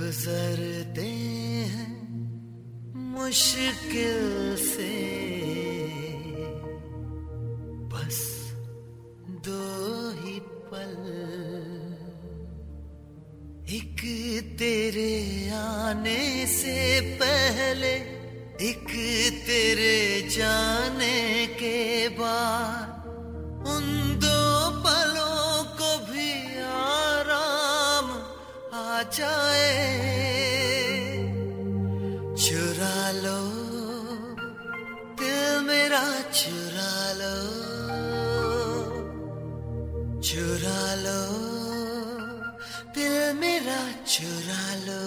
गुजरते हैं मुश्किल से बस दो ही पल, एक तेरे आने से पहले, एक तेरे जाने के बाद, उन दो पलों को भी आराम आ जाए। चुरा लो दिल मेरा, चुरा लो, चुरा लो दिल मेरा, चुरा लो।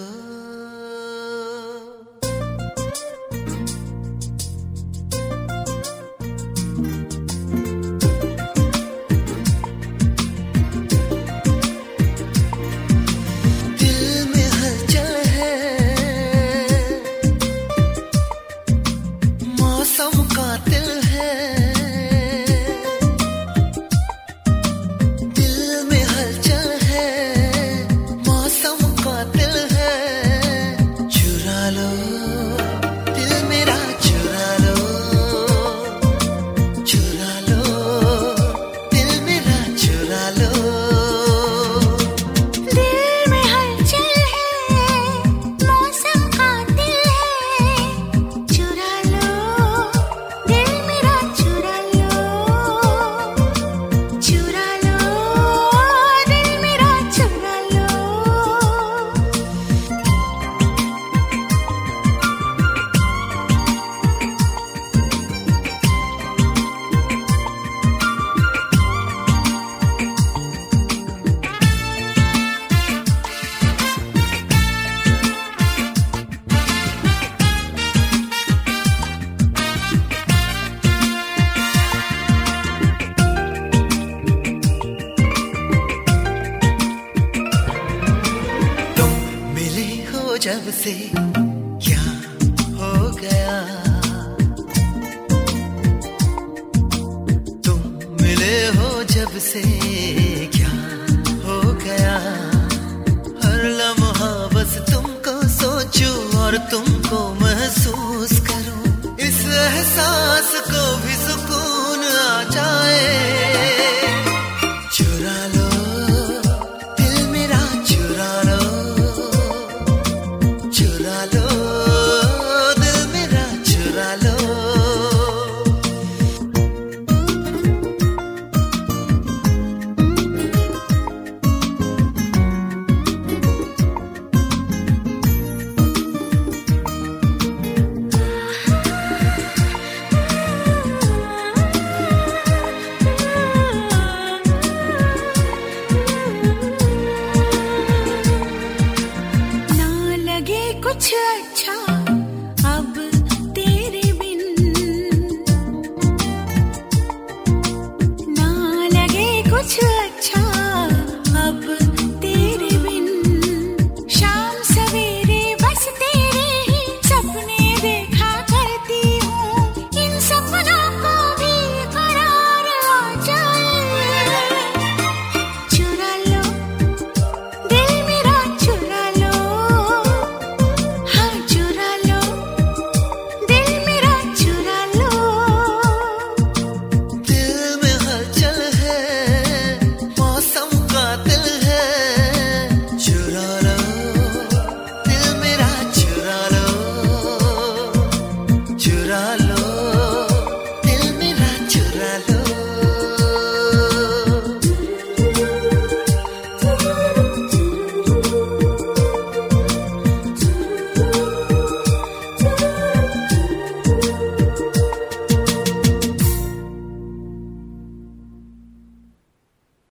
जब से क्या हो गया, तुम मिले हो जब से क्या हो गया। हर लम्हा बस तुमको सोचूं और तुमको महसूस करूं, इस एहसास को भी